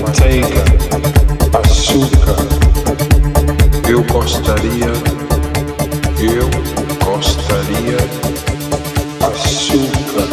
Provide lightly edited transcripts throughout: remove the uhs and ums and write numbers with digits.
manteiga, açúcar. Eu gostaria, açúcar.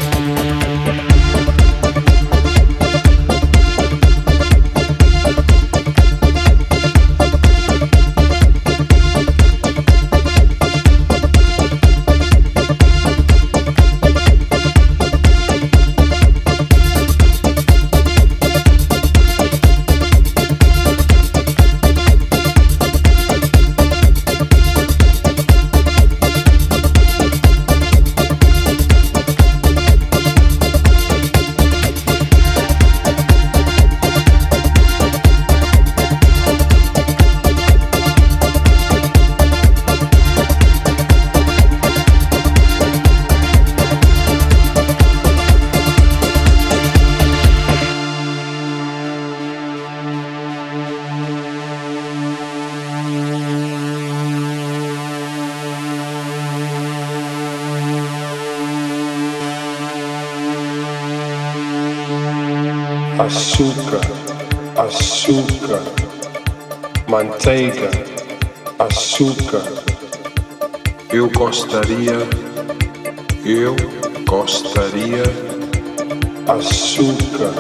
Açúcar, açúcar, manteiga, açúcar. Eu gostaria, açúcar.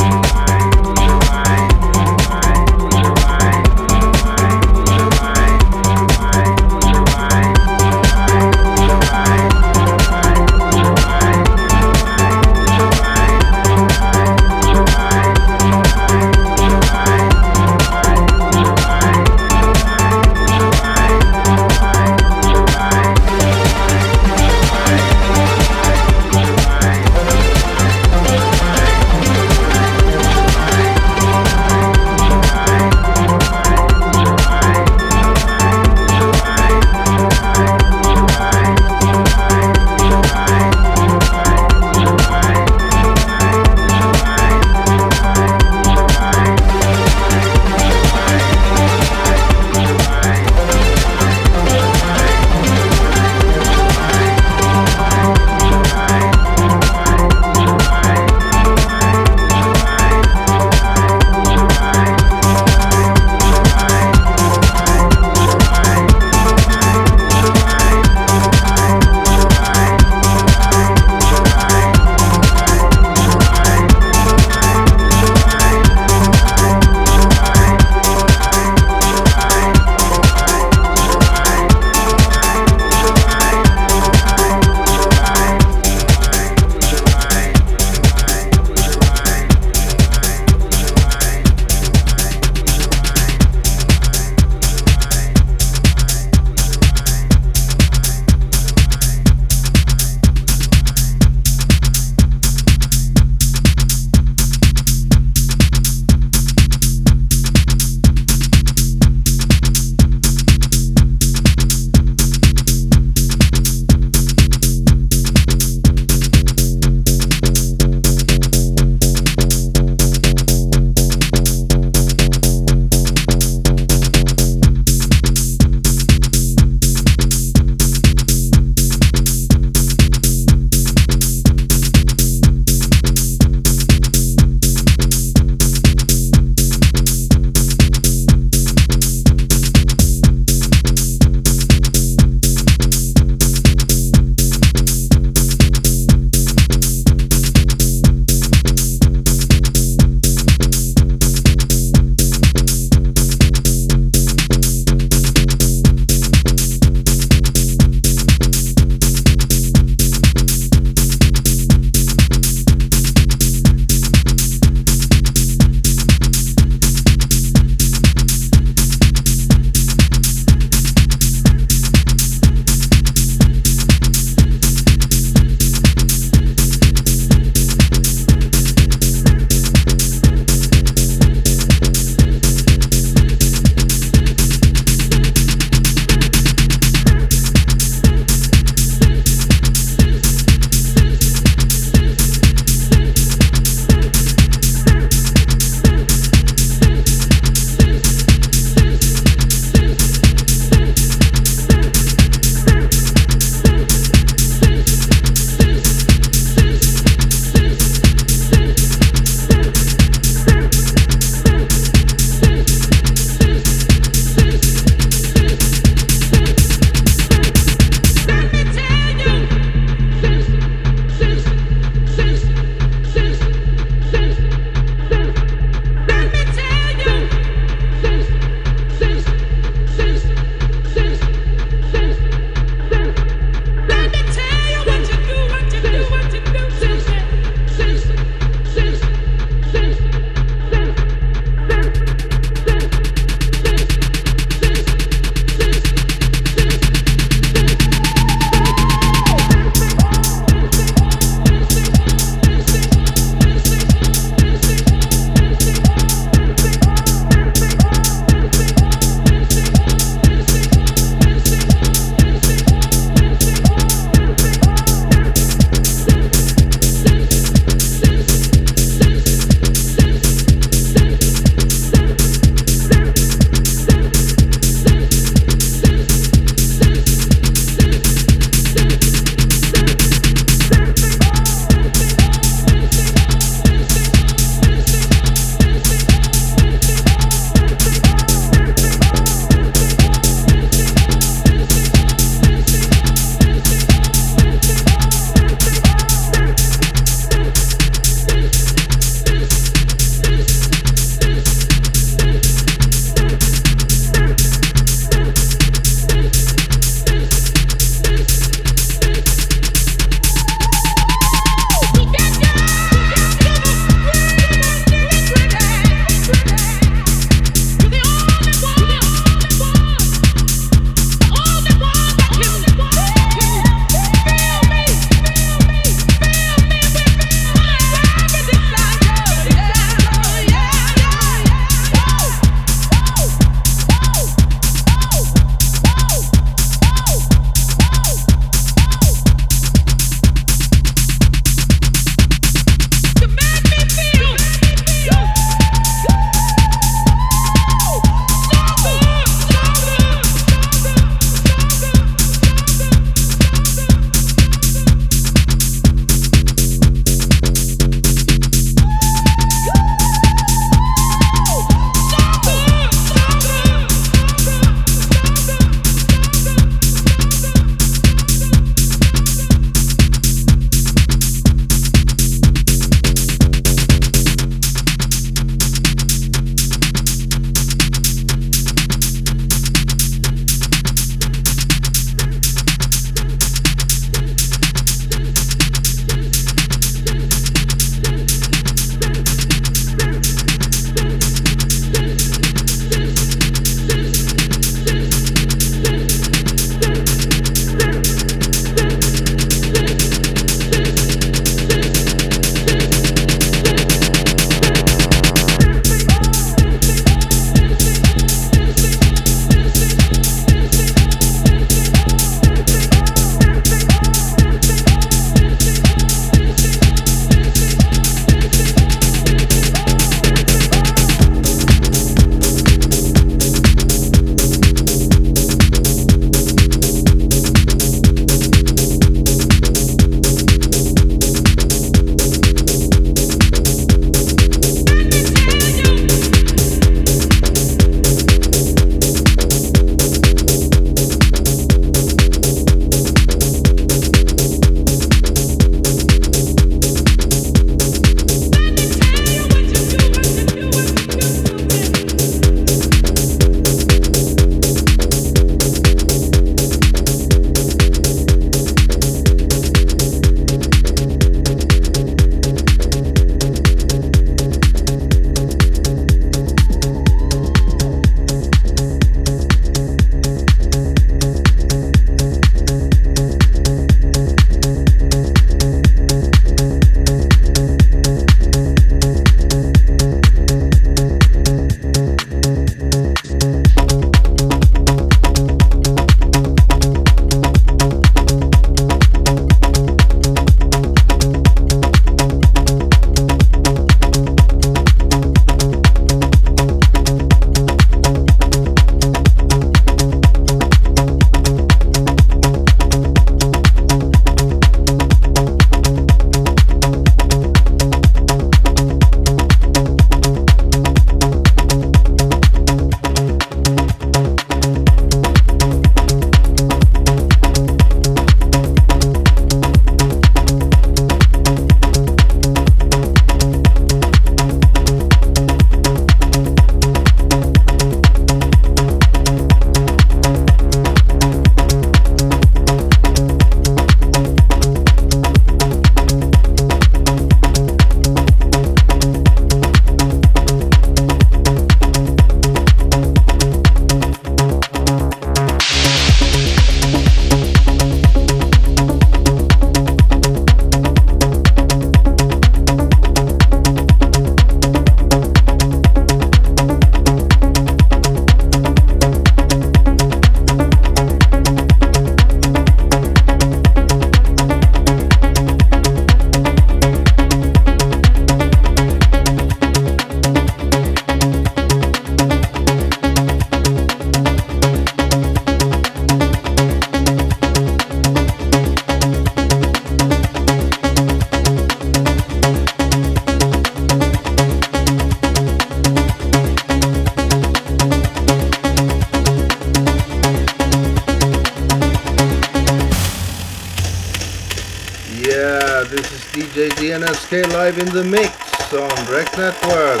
DNSK live in the mix on Rec Network.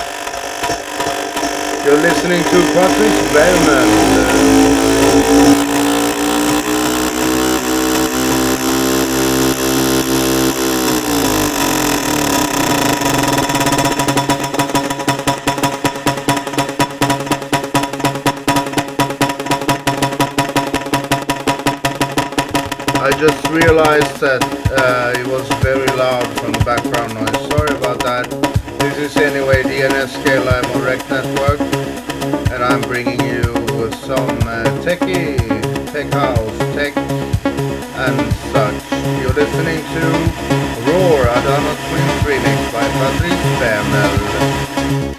You're listening to Patrice Bellman. I just realized that it was very loud from the background noise. Sorry about that. This is anyway DNSK live on Rec Network, and I'm bringing you some techie, tech house, tech, and such. You're listening to Roar, Adana Twins remix by Patrice Bernal.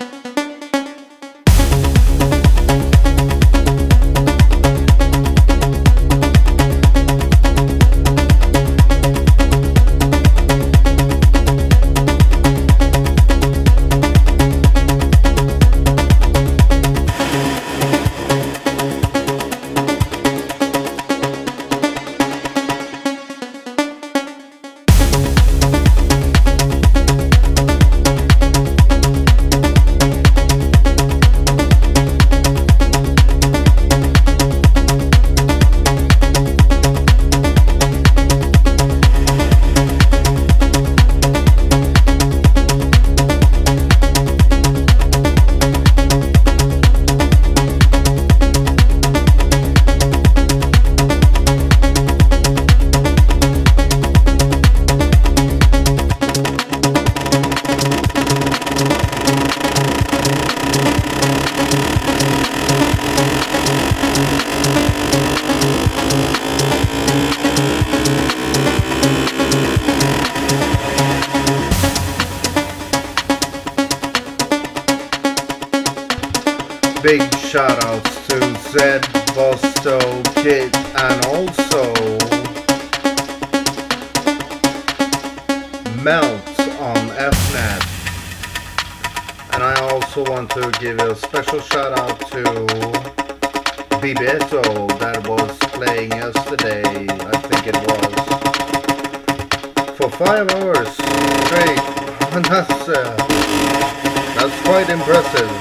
Big shoutouts to Zed, Bosto, Kid, and also Melt on FNAT. And I also want to give a special shout out to Bibeto that was playing yesterday, I think it was, for 5 hours straight. And that's quite impressive.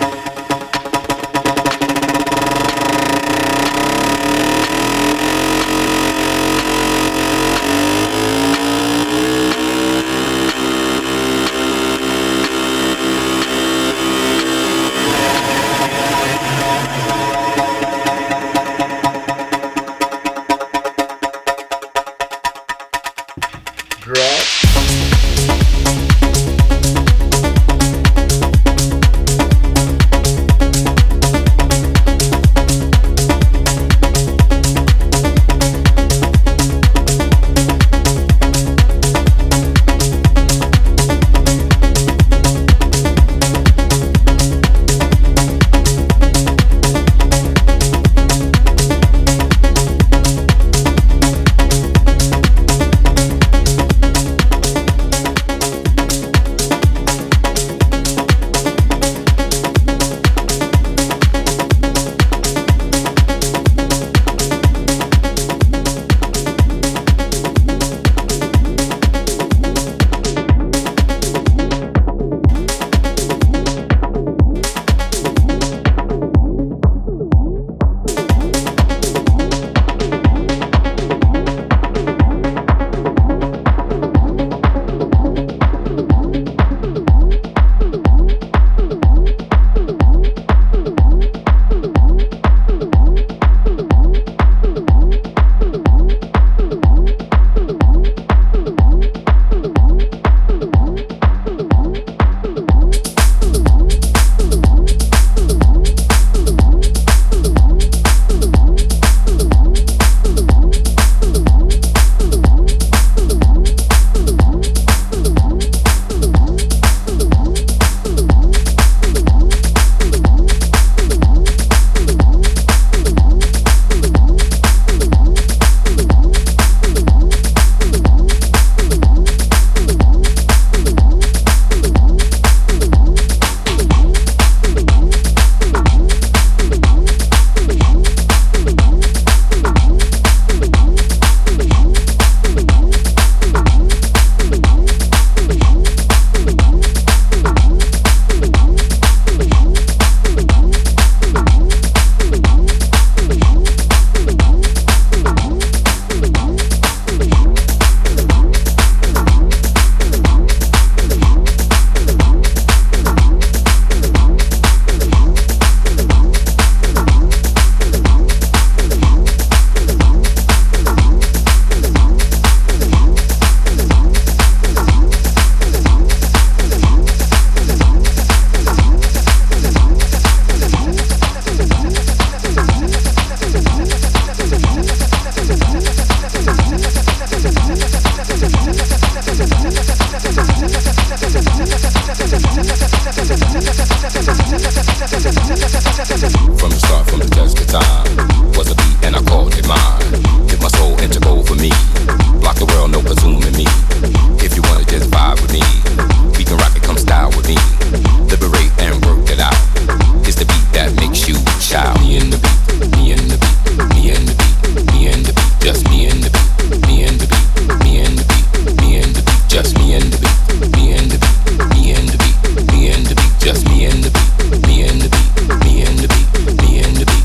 From the start, from the test of time, was a beat and I called it mine. Give my soul into gold for me. Block the world, no presuming me. If you wanna just vibe with me, we can rock it, come style with me. Liberate and work it out. It's the beat that makes you shout. Me and the beat, me and the beat, me and the beat, me and the beat, just me and the beat, me and the beat, me and the beat, me and the beat, just me and the beat, me and the beat, me and the beat, me and the beat, just me and the beat, me and the beat, me and the beat, me and the beat.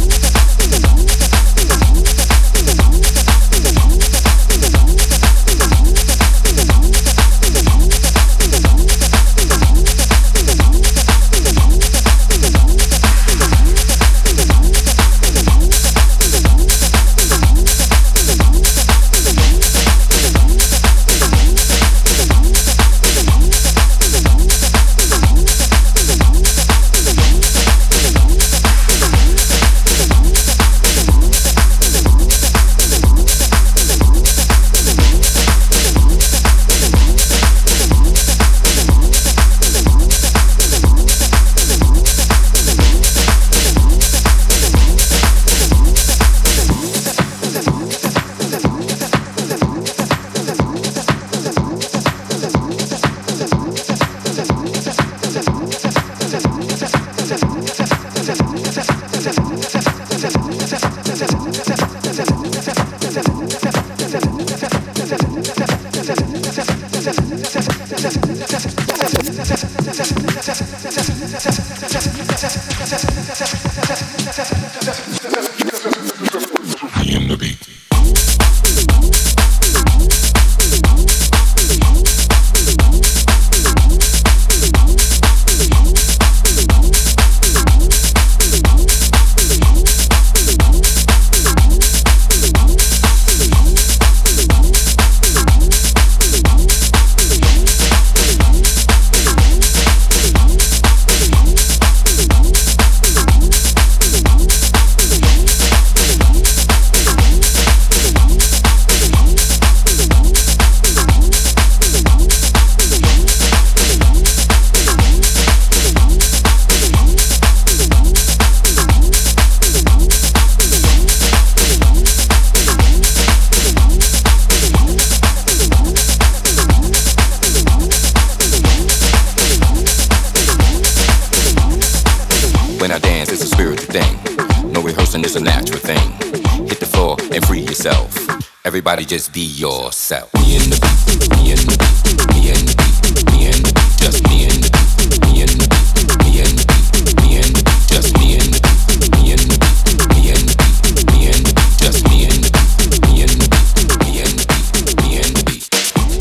When I dance, it's a spiritual thing. No rehearsing, it's a natural thing. Hit the floor and free yourself. Everybody just be yourself. Me and the beat, me and the beat, me and the beat, me and the beat, just me and the beat, me and the beat, me and the beat, me and the beat, just me and the beat, me and the beat, me and the beat, me and the beat, just me and the beat, me and the beat, me and the beat, me and the beat.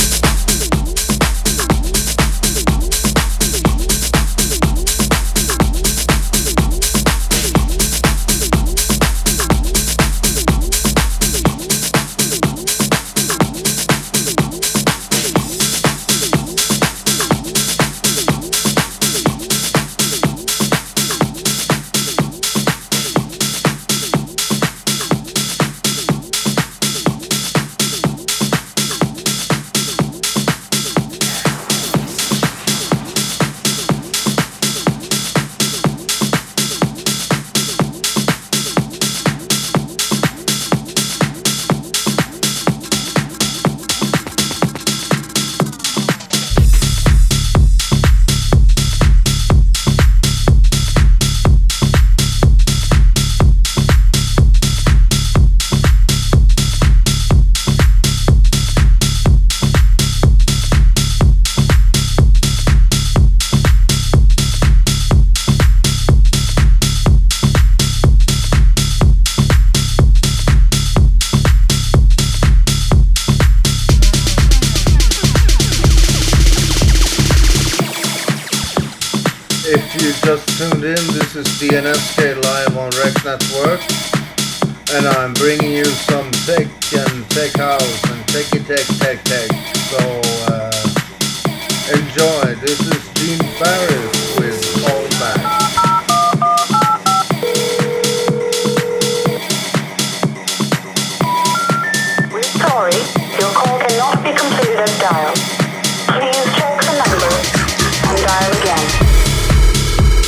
If you just tuned in, this is DNSK live on Rec Network, and I'm bringing you some tech and tech house and techie tech. So enjoy. This is Gene Farris with Callback. We're sorry, your call cannot be completed as dialed. Please check the number and dial again.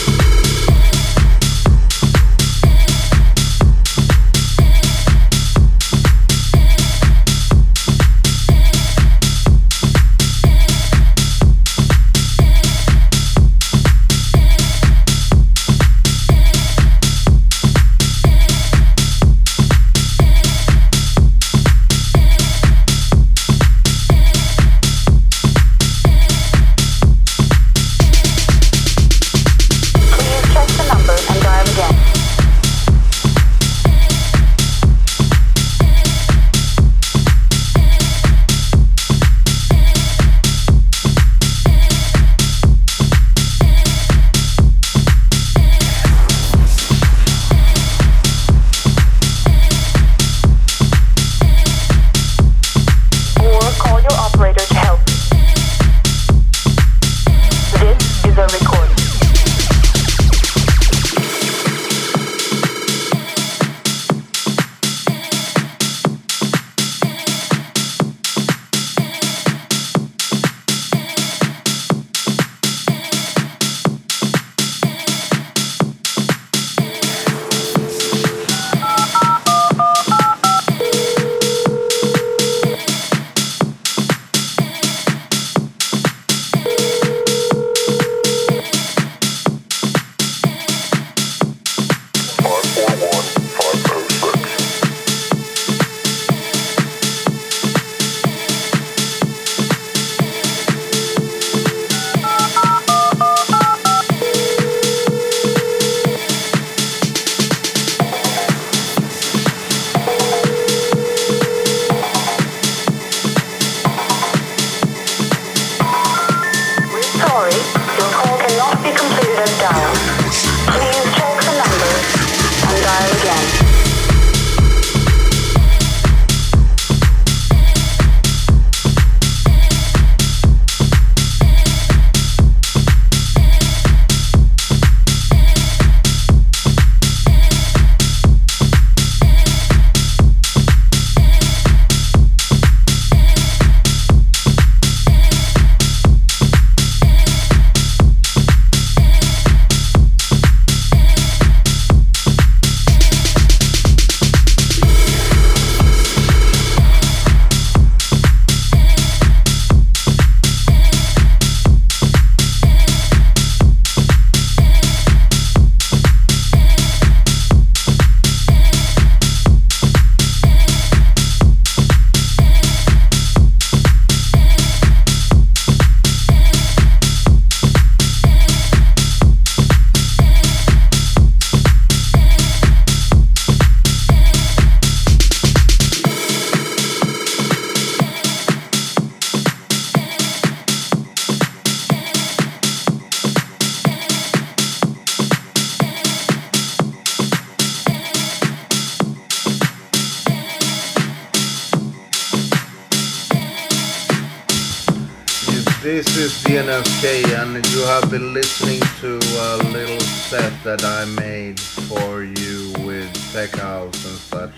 This is DNFK, and you have been listening to a little set that I made for you with tech house and such.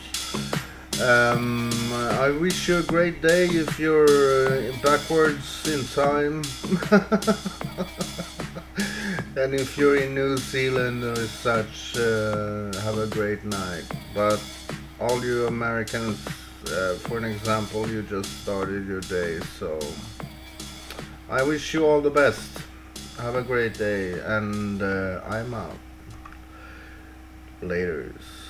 I wish you a great day if you're backwards in time. And if you're in New Zealand or such, have a great night. But all you Americans, for an example, you just started your day, so I wish you all the best. Have a great day, and I'm out. Laters.